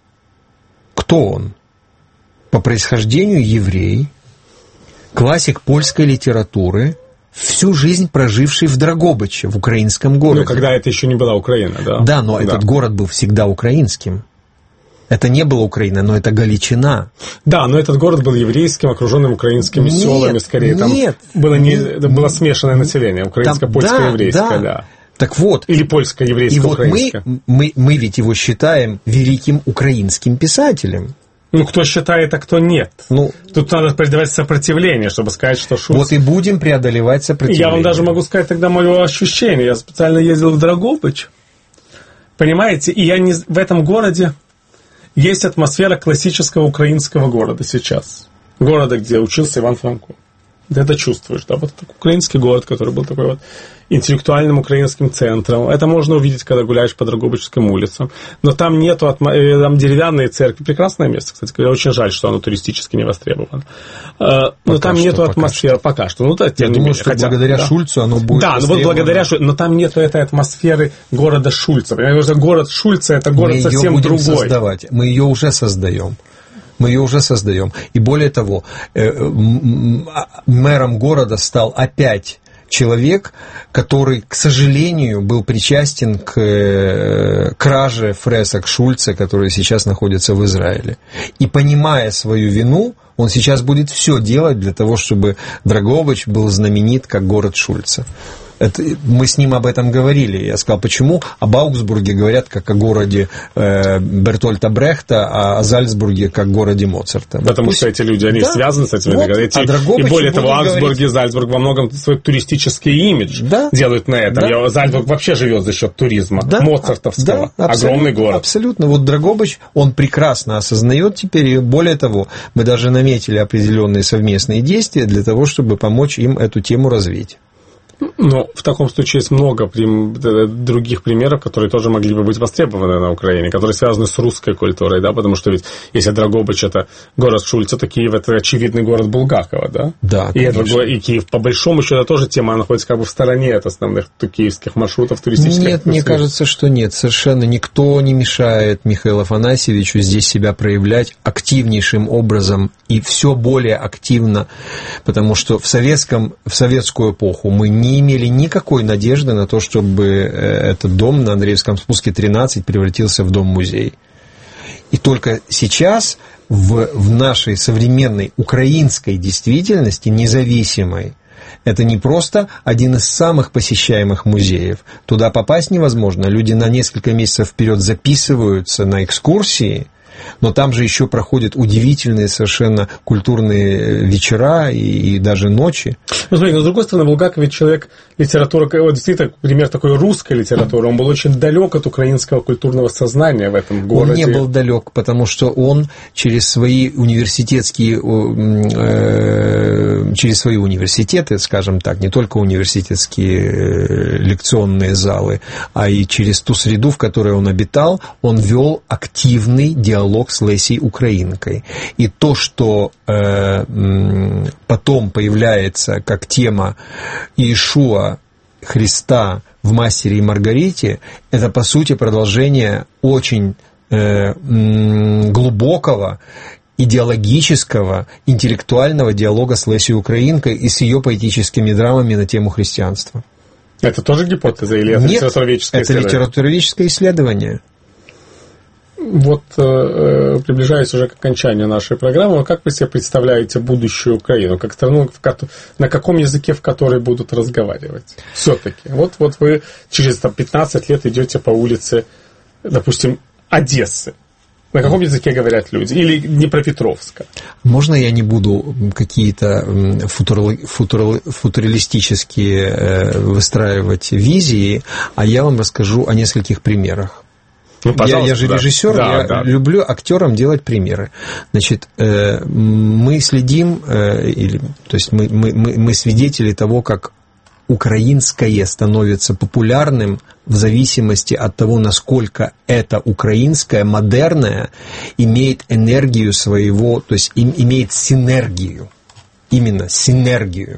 Кто он? По происхождению еврей, классик польской литературы, всю жизнь проживший в Драгобыче, в украинском городе. Ну, когда это еще не была Украина, да. Да, но да. этот город был всегда украинским. Это не была Украина, но это Галичина. Да, но этот город был еврейским, окруженным украинскими нет, селами, скорее. Там нет, было, не, нет, было смешанное население, украинско-польско-еврейское, да, да. Так вот. Или польско-еврейско-украинское. И вот мы, мы, мы ведь его считаем великим украинским писателем. Ну, кто считает, а кто нет. Ну, тут надо преодолевать сопротивление, чтобы сказать, что Шульц... Вот и будем преодолевать сопротивление. Я вам даже могу сказать тогда мое ощущение. Я специально ездил в Драгобыч. Понимаете? И я не... в этом городе есть атмосфера классического украинского города сейчас. Города, где учился Иван Франко. Ты это чувствуешь, да? Вот это украинский город, который был такой вот интеллектуальным украинским центром. Это можно увидеть, когда гуляешь по Драгобычским улицам. Но там нету, отмо... там деревянные церкви. Прекрасное место, кстати говоря. Очень жаль, что оно туристически не востребовано. Но пока там что, нету атмосферы. Пока, пока что. Ну, да, Я думаю, что хотя... благодаря да. Шульцу оно будет Да, ну вот благодаря Шульцу. Но там нету этой атмосферы города Шульца. Потому что город Шульца — это город Мы совсем ее будем другой. Создавать. Мы ее уже создаем. Мы ее уже создаем. И более того, мэром города стал опять человек, который, к сожалению, был причастен к краже фресок Шульца, которые сейчас находятся в Израиле. И понимая свою вину, он сейчас будет все делать для того, чтобы Драгобыч был знаменит как город Шульца. Это, мы с ним об этом говорили. Я сказал, почему об Аугсбурге говорят как о городе э, Бертольта Брехта, а о Зальцбурге как о городе Моцарта. Потому вот что пусть... эти люди, они да. связаны с этими. Вот. Эти... А и более того, Аугсбург говорить... и Зальцбург во многом свой туристический имидж да. делают на этом. Да. Зальцбург вообще живет за счет туризма. Да. Моцартовского. Да. Огромный город. Абсолютно. Вот Драгобыч, он прекрасно осознает теперь. И более того, мы даже наметили определенные совместные действия для того, чтобы помочь им эту тему развить. Но в таком случае есть много прим... других примеров, которые тоже могли бы быть востребованы на Украине, которые связаны с русской культурой, да, потому что ведь если Драгобыч — это город Шульца, то Киев — это очевидный город Булгакова, да? Да, и, это, и Киев, по большому счету, тоже тема находится как бы в стороне от основных киевских маршрутов туристических. Нет, мне кажется, что нет, совершенно никто не мешает Михаилу Афанасьевичу здесь себя проявлять активнейшим образом и все более активно, потому что в советском, в советскую эпоху мы не имели никакой надежды на то, чтобы этот дом на Андреевском спуске тринадцать превратился в дом-музей. И только сейчас в, в нашей современной украинской действительности, независимой, это не просто один из самых посещаемых музеев. Туда попасть невозможно. Люди на несколько месяцев вперед записываются на экскурсии, Но там же еще проходят удивительные совершенно культурные вечера и, и даже ночи. Ну, смотри, но с другой стороны, Булгаков ведь человек литературы, вот действительно, пример такой русской литературы, он был очень далек от украинского культурного сознания в этом городе. Он не был далек, потому что он через свои университетские, э, через свои университеты, скажем так, не только университетские лекционные залы, а и через ту среду, в которой он обитал, он вел активный диалог с Лесей Украинкой. И то, что э, потом появляется как тема Иешуа Христа в «Мастере и Маргарите», это, по сути, продолжение очень э, глубокого идеологического, интеллектуального диалога с Лесей Украинкой и с ее поэтическими драмами на тему христианства. Это тоже гипотеза или это Нет, литературоведческое это исследование? литературоведческое исследование. Вот, э, приближаясь уже к окончанию нашей программы, как вы себе представляете будущую Украину, как страну, в ко- на каком языке, в которой будут разговаривать? Все-таки. Вот, вот вы через там, пятнадцать лет идете по улице, допустим, Одессы. На каком языке говорят люди? Или Днепропетровска? Можно я не буду какие-то футур, футур, футуристические выстраивать визии, а я вам расскажу о нескольких примерах. Ну, я, я же режиссер, да, я да. люблю актерам делать примеры. Значит, мы следим, или, то есть мы, мы, мы свидетели того, как украинское становится популярным в зависимости от того, насколько это украинское, модерное, имеет энергию своего, то есть имеет синергию. Именно синергию.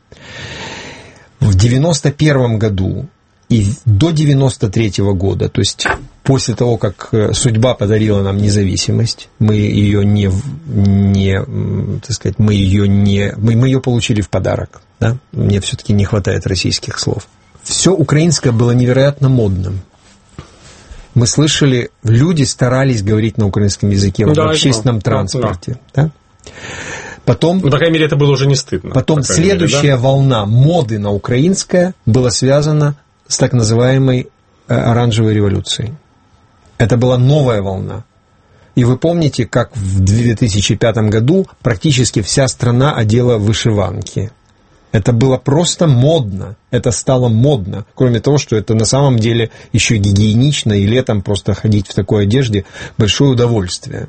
В девяносто первом году и до девяносто третьего года, то есть после того, как судьба подарила нам независимость, мы ее не, не так сказать, мы ее не, мы, мы ее получили в подарок, да? Мне все-таки не хватает российских слов. Все украинское было невероятно модным. Мы слышали, люди старались говорить на украинском языке да, в общественном да, транспорте, да. Да? Потом, ну, по крайней мере, это было уже не стыдно. Потом следующая мере, да? волна моды на украинское была связана с так называемой оранжевой революцией. Это была новая волна. И вы помните, как в две тысячи пятом году практически вся страна одела вышиванки. Это было просто модно. Это стало модно. Кроме того, что это на самом деле еще гигиенично, и летом просто ходить в такой одежде большое удовольствие.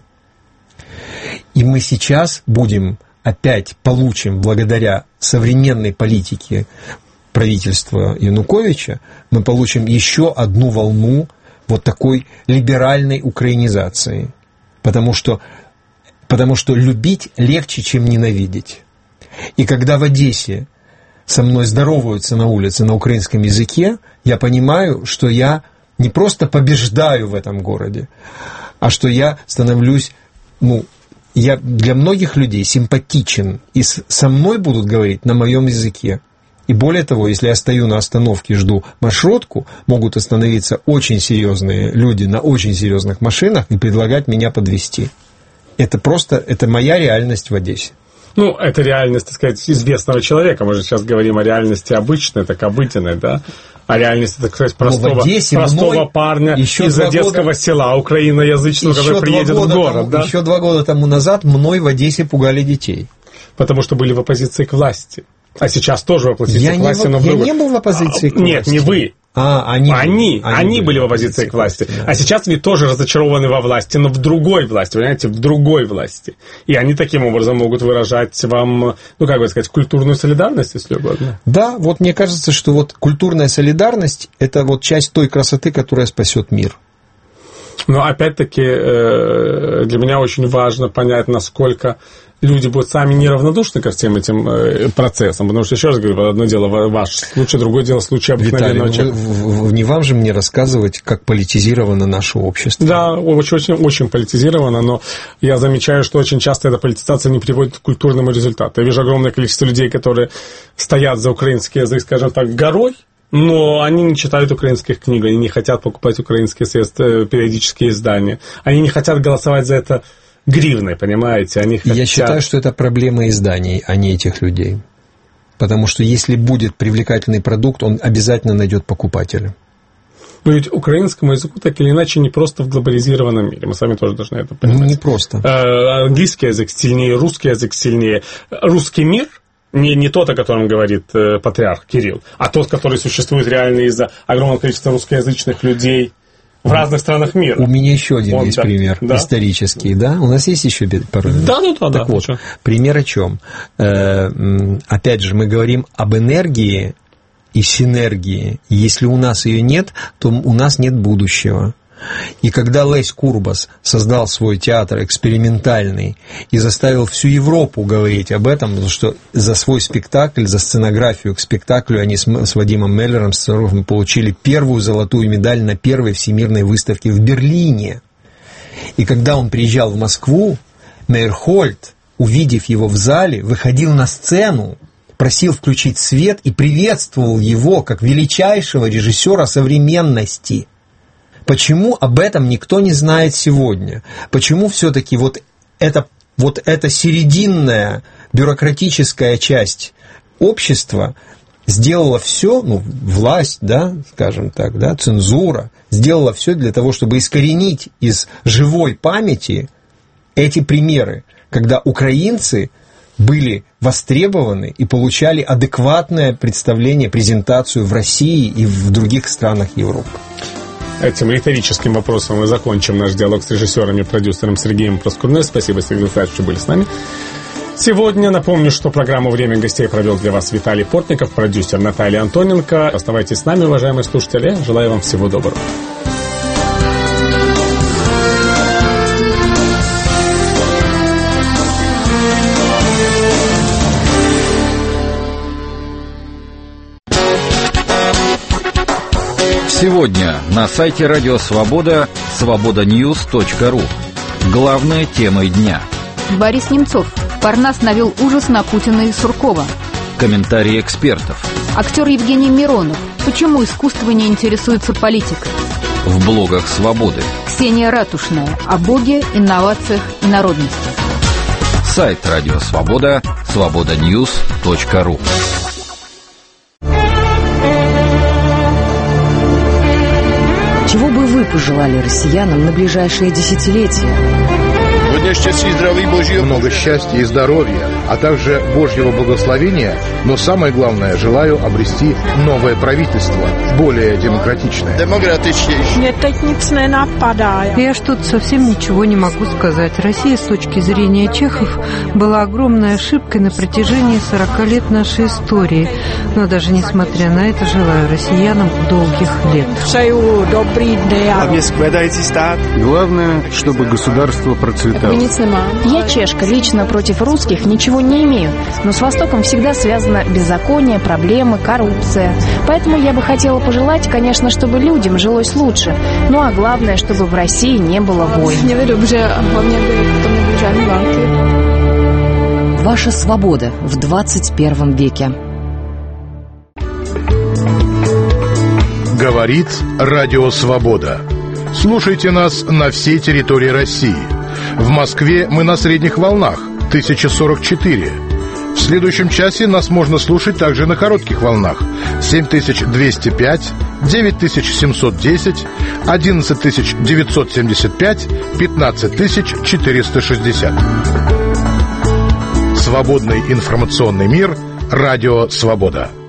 И мы сейчас будем, опять получим, благодаря современной политике правительства Януковича, мы получим еще одну волну вот такой либеральной украинизации. Потому что, потому что любить легче, чем ненавидеть. И когда в Одессе со мной здороваются на улице на украинском языке, я понимаю, что я не просто побеждаю в этом городе, а что я становлюсь, ну, я для многих людей симпатичен, и со мной будут говорить на моем языке. И более того, если я стою на остановке и жду маршрутку, могут остановиться очень серьезные люди на очень серьезных машинах и предлагать меня подвезти. Это просто, это моя реальность в Одессе. Ну, это реальность, так сказать, известного человека. Мы же сейчас говорим о реальности обычной, так обыденной, да? О реальности, так сказать, простого, простого парня из одесского года, села, украиноязычного, который приедет в город. Тому, да? Еще два года тому назад мной в Одессе пугали детей. Потому что были в оппозиции к власти. А сейчас тоже в оппозиции я к власти. Не, но я не был в оппозиции а, к власти. Нет, не вы. А, они, они, они, они были в оппозиции к власти. власти да. А сейчас вы тоже разочарованы во власти, но в другой власти, понимаете, в другой власти. И они таким образом могут выражать вам, ну, как бы сказать, культурную солидарность, если угодно. Да, вот мне кажется, что вот культурная солидарность – это вот часть той красоты, которая спасет мир. Но опять-таки для меня очень важно понять, насколько люди будут сами неравнодушны ко всем этим процессам. Потому что, еще раз говорю, одно дело ваш случай, другое дело случай обыкновенного человека. Виталий, не вам же мне рассказывать, как политизировано наше общество. Да, очень, очень, очень политизировано, но я замечаю, что очень часто эта политизация не приводит к культурному результату. Я вижу огромное количество людей, которые стоят за украинский язык, скажем так, горой, но они не читают украинских книг, они не хотят покупать украинские средства, периодические издания. Они не хотят голосовать за это гривной, понимаете? Они хотят... Я считаю, что это проблема изданий, а не этих людей. Потому что если будет привлекательный продукт, он обязательно найдет покупателя. Но ведь украинскому языку так или иначе не просто в глобализированном мире. Мы с вами тоже должны это понимать. Ну, не просто. Английский язык сильнее, русский язык сильнее. Русский мир не, не тот, о котором говорит э, патриарх Кирилл, а тот, который существует реально из-за огромного количества русскоязычных людей в разных странах мира. У меня еще один Он, есть да. пример Да. исторический, да? У нас есть еще пару минут? Да, да, да. Так да, вот, хорошо. пример о чем? Э, опять же, мы говорим об энергии и синергии. Если у нас ее нет, то у нас нет будущего. И когда Лесь Курбас создал свой театр экспериментальный и заставил всю Европу говорить об этом, потому что за свой спектакль, за сценографию к спектаклю они с, с Вадимом Меллером, сценоографом, получили первую золотую медаль на первой всемирной выставке в Берлине. И когда он приезжал в Москву, Мейерхольд, увидев его в зале, выходил на сцену, просил включить свет и приветствовал его как величайшего режиссера современности. Почему об этом никто не знает сегодня? Почему все-таки вот, это, вот эта серединная бюрократическая часть общества сделала все, ну, власть, да, скажем так, да, цензура, сделала все для того, чтобы искоренить из живой памяти эти примеры, когда украинцы были востребованы и получали адекватное представление, презентацию в России и в других странах Европы. Этим риторическим вопросом мы закончим наш диалог с режиссером и продюсером Сергеем Проскурным. Спасибо, Сергей Николаевич, что были с нами. Сегодня напомню, что программу «Время гостей» провел для вас Виталий Портников, продюсер Наталья Антоненко. Оставайтесь с нами, уважаемые слушатели. Желаю вам всего доброго. Сегодня на сайте Радио Свобода свобода ньюс точка ру. Главная тема дня. Борис Немцов. Парнас навел ужас на Путина и Суркова. Комментарии экспертов. Актер Евгений Миронов. Почему искусство не интересуется политикой? В блогах Свободы. Ксения Ратушная. О Боге, инновациях и народности. Сайт Радио Свобода свобода ньюс точка ру. Чего бы вы пожелали россиянам на ближайшие десятилетия? Много счастья и здоровья, а также Божьего благословения, но самое главное, желаю обрести новое правительство, более демократичное. Я что-то совсем ничего не могу сказать. Россия, с точки зрения чехов, была огромной ошибкой на протяжении сорока лет нашей истории. Но даже несмотря на это, желаю россиянам долгих лет. Главное, чтобы государство процветало. Я чешка, лично против русских ничего не имею, но с Востоком всегда связано беззаконие, проблемы, коррупция. Поэтому я бы хотела пожелать, конечно, чтобы людям жилось лучше, ну а главное, чтобы в России не было войн. Ваша свобода в двадцать первом веке. Говорит Радио Свобода. Слушайте нас на всей территории России. В Москве мы на средних волнах тысяча сорок четыре. В следующем часе нас можно слушать также на коротких волнах семь тысяч двести пять, девять тысяч семьсот десять, одиннадцать тысяч девятьсот семьдесят пять, пятнадцать тысяч четыреста шестьдесят. Свободный информационный мир. Радио Свобода.